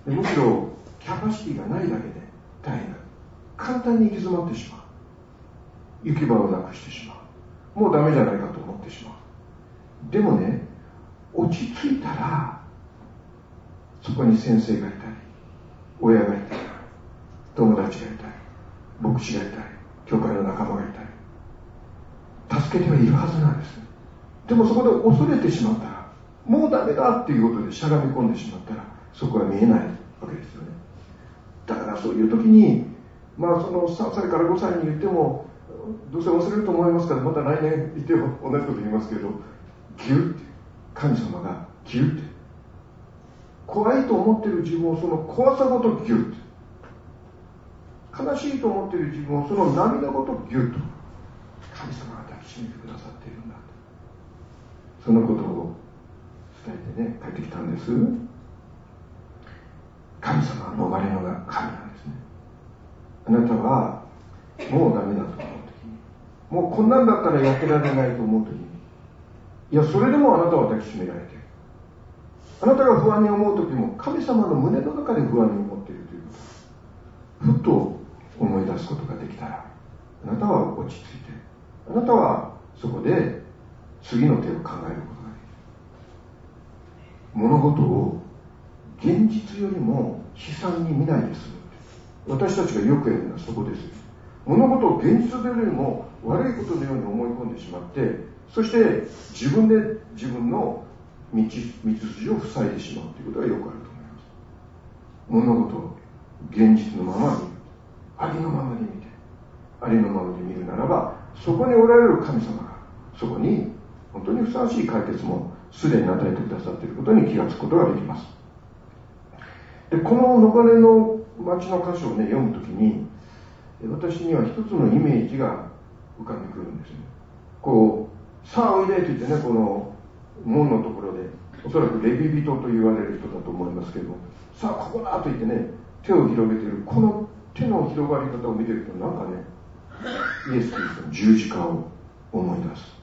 むしろキャパシティがないだけで大変だ。簡単に行き詰まってしまう。行き場をなくしてしまう。もうダメじゃないかと思ってしまう。でもね、落ち着いたらそこに先生がいたり、親がいたり、友達がいたり、牧師がいたり、教会の仲間がいたり、助けてはいるはずなんです。でもそこで恐れてしまったら、もうダメだっていうことでしゃがみ込んでしまったら、そこは見えないわけですよね。だからそういう時に、その3歳から5歳に言っても、どうせ忘れると思いますから、また来年言っても同じこと言いますけど、ギュッて、神様がギュッて、怖いと思っている自分をその怖さごとギュッて、悲しいと思っている自分をその涙ごとギュッと、神様が抱きしめてくださっているんだ。そのことを伝えてね、帰ってきたんです。神様は逃れの神なんですね。あなたはもうダメだと思うときに、もうこんなんだったらやってられないと思うときに、いや、それでもあなたは抱きしめられている。あなたが不安に思うときも、神様の胸の中で不安に思っているということをふっと思い出すことができたら、あなたは落ち着いて、あなたはそこで次の手を考えることができる。物事を現実よりも悲惨に見ないで済む。私たちがよくやるのはそこです。物事を現実よりも悪いことのように思い込んでしまって、そして自分で自分の道筋を塞いでしまうということがよくあると思います。物事を現実のままに、ありのままに見て、ありのままで見るならば、そこにおられる神様がそこに本当にふさわしい解決もすでに与えてくださっていることに気がつくことができます。で、この逃れの町の箇所をね、読むときに、私には一つのイメージが浮かんでくるんですね。こう、さあおいでと言ってね、この門のところで、おそらくレビ人と言われる人だと思いますけども、さあここだと言ってね、手を広げている、この手の広がり方を見てると、なんかね、イエス・キリストの十字架を思い出す。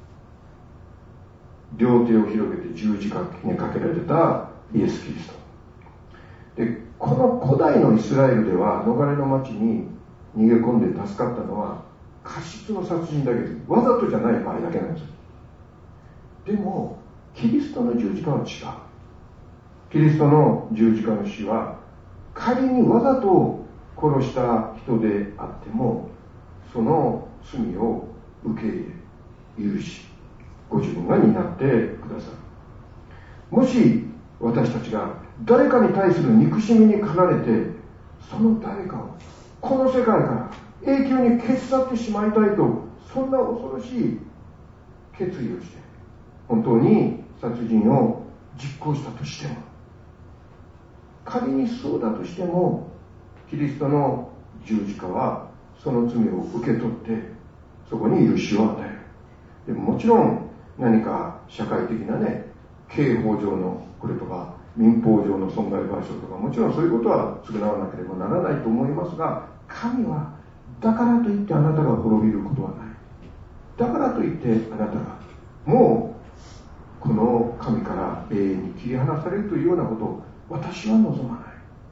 両手を広げて十字架にかけられたイエス・キリストで、この古代のイスラエルでは逃れの町に逃げ込んで助かったのは過失の殺人だけです。わざとじゃない場合だけなんです。でもキリストの十字架は違う。キリストの十字架の死は、仮にわざと殺した人であっても、その罪を受け入れ、許し、ご自分が担ってくださる。もし私たちが誰かに対する憎しみに駆られて、その誰かをこの世界から永久に消し去ってしまいたいと、そんな恐ろしい決意をして、本当に殺人を実行したとしても、仮にそうだとしても、キリストの十字架はその罪を受け取って、そこに許しを与える。でもちろん何か社会的なね、刑法上のこれとか民法上の損害賠償とか、もちろんそういうことは償わなければならないと思いますが、神はだからといってあなたが滅びることはない。だからといってあなたがもうこの神から永遠に切り離されるというようなことを私は望まない。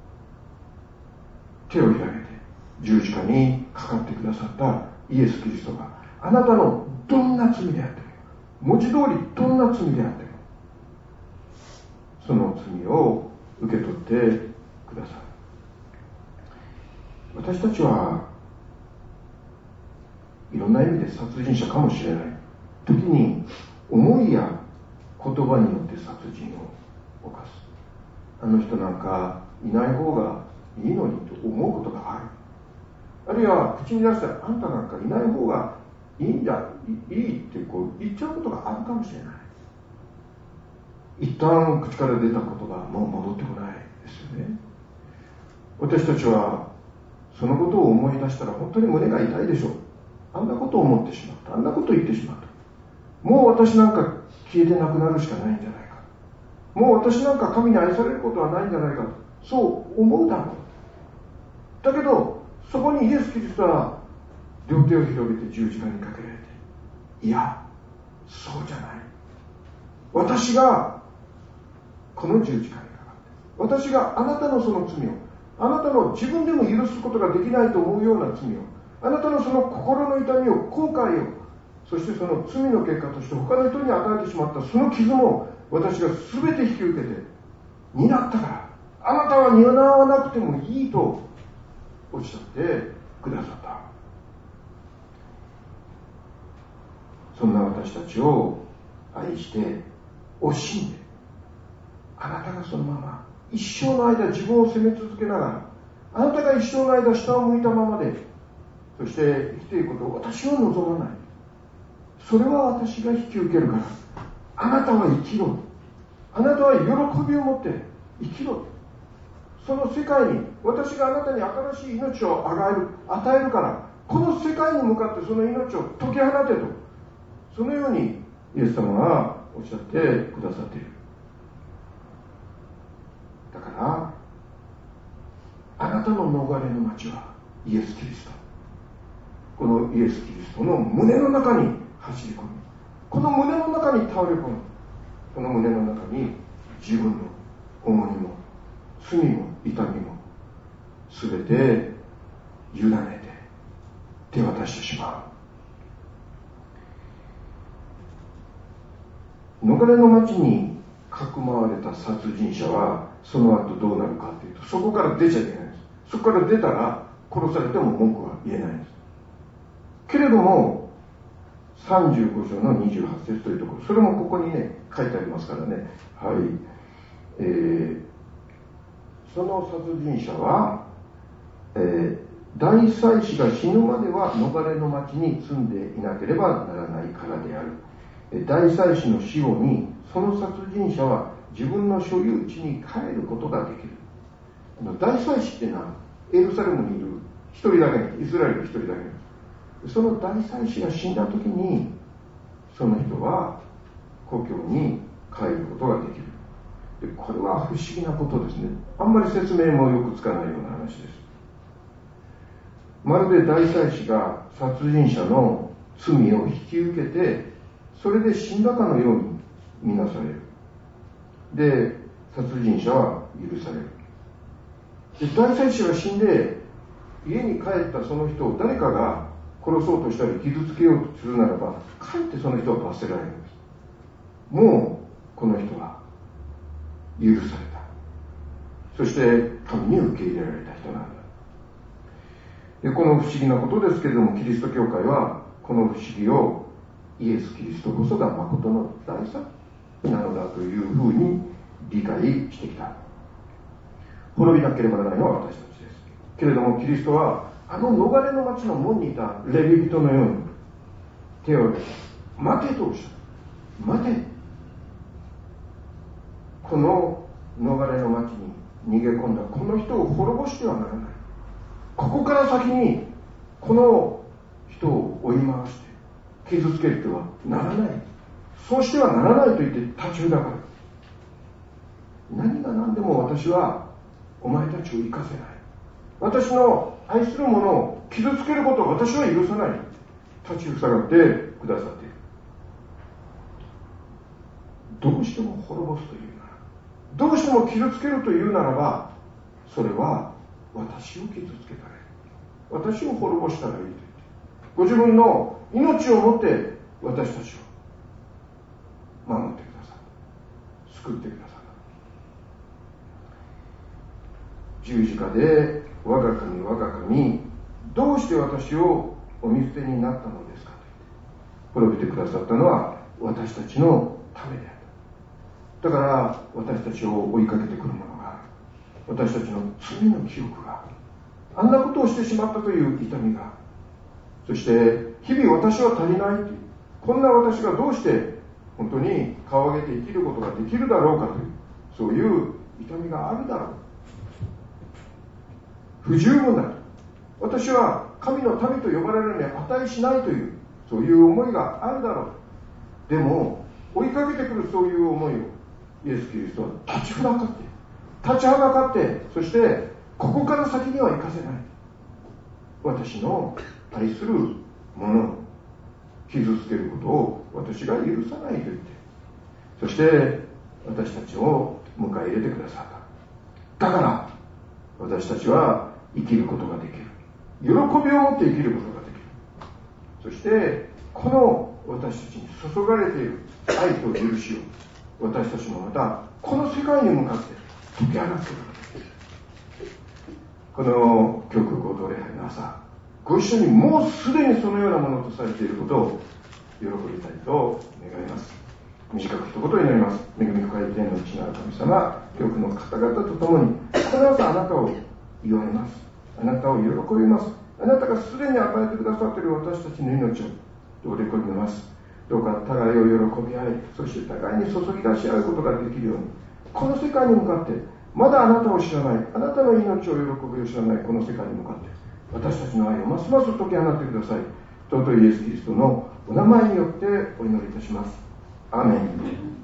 手を広げて十字架にかかってくださったイエス・キリストが、あなたのどんな罪であっても、文字通りどんな罪であっても、その罪を受け取ってくださる。私たちはいろんな意味で殺人者かもしれない。時に思いや言葉によって殺人を犯す。あの人なんかいない方がいいのにと思うことがある。あるいは口に出したら、あんたなんかいない方がいいんだ、いいってこう言っちゃうことがあるかもしれない。一旦口から出たことがもう戻ってこないですよね。私たちはそのことを思い出したら本当に胸が痛いでしょう。あんなことを思ってしまった、あんなことを言ってしまった。もう私なんか消えてなくなるしかないんじゃないか。もう私なんか神に愛されることはないんじゃないかと、そう思うだろう。だけどそこにイエス・キリストは両手を広げて十字架にかけられて、いや、そうじゃない。私がこの十字架にかかって、 私があなたのその罪を、あなたの自分でも許すことができないと思うような罪を、あなたのその心の痛みを、後悔を、そしてその罪の結果として他の人に与えてしまったその傷も私が全て引き受けて担ったから、あなたは担わなくてもいいとおっしゃってくださった。そんな私たちを愛して惜しんで、あなたがそのまま一生の間自分を責め続けながら、あなたが一生の間下を向いたままで、そして生きていくことを私は望まない。それは私が引き受けるから、あなたは生きろ、あなたは喜びを持って生きろ、その世界に私があなたに新しい命を与えるから、この世界に向かってその命を解き放てと、そのようにイエス様はおっしゃってくださっている。だからあなたの逃れの町はイエス・キリスト。このイエス・キリストの胸の中に走り込む、この胸の中に倒れ込む、この胸の中に自分の重荷も罪も痛みも全て委ねて手渡してしまう。逃れの町にかくまわれた殺人者はその後どうなるかというと、そこから出ちゃいけないんです。そこから出たら殺されても文句は言えないんです。けれども35章の28節というところ、それもここにね書いてありますからね、はい、その殺人者は、大祭司が死ぬまでは逃れの町に住んでいなければならないからである。大祭司の死後にその殺人者は自分の所有地に帰ることができる。大祭司っていうのはエルサレムにいる一人だけなんです。イスラエル一人だけなんです。その大祭司が死んだ時にその人は故郷に帰ることができる。でこれは不思議なことですね。あんまり説明もよくつかないような話です。まるで大祭司が殺人者の罪を引き受けてそれで死んだかのように見なされる。で殺人者は許される。で大祭司が死んで家に帰ったその人を誰かが殺そうとしたり傷つけようとするならば、かえってその人は罰せられるんです。もうこの人は許された。そして神に受け入れられた人なんだ。でこの不思議なことですけれども、キリスト教会はこの不思議をイエス・キリストこそが誠の大祭司なのだというふうに理解してきた。滅びなければならないのは私たちです。けれどもキリストはあの逃れの町の門にいたレビ人のように手を挙げて待てとおっしゃる。待て、この逃れの町に逃げ込んだこの人を滅ぼしてはならない。ここから先にこの人を追い回して傷つけてはならない。そうしてはならないと言って立ちふだかる。何が何でも私はお前たちを生かせない。私の愛する者を傷つけることを私は許さない。立ちふさがってくださっている。どうしても滅ぼすというなら、どうしても傷つけるというならば、それは私を傷つけたらいい、私を滅ぼしたらいいと言って、ご自分の命をもって私たちを守ってくださる、救ってくださる。十字架で我が神我が神、どうして私をお見捨てになったのですかと言って滅びてくださったのは私たちのためである。だから私たちを追いかけてくるものが、私たちの罪の記憶が、あんなことをしてしまったという痛みが、そして日々私は足りないという、こんな私がどうして本当に顔を上げて生きることができるだろうかという、そういう痛みがあるだろう。不十分だと、私は神の民と呼ばれるに値しないという、そういう思いがあるだろう。でも追いかけてくるそういう思いをイエス・キリストは立ちはだかって、そしてここから先には行かせない。私の愛する者を傷つけることを私が許さないと言って、そして私たちを迎え入れてくださった。 だから私たちは生きることができる。喜びを持って生きることができる。そしてこの私たちに注がれている愛と許しを私たちもまたこの世界に向かって解き放っているわけです。この極合同礼拝の朝、ご一緒にもうすでにそのようなものとされていることを喜びたいと願います。短く一言祈ります。恵み深い天の父なる神様、よくの方々と共にこの朝あなたを祝います。あなたを喜びます。あなたがすでに与えてくださっている私たちの命をどうでこります。どうか互いを喜び合い、そして互いに注ぎ出し合うことができるように、この世界に向かってまだあなたを知らない、あなたの命を喜びを知らないこの世界に向かって私たちの愛をますます解き放ってください。尊いイエス・キリストのお名前によってお祈りいたします。アーメン。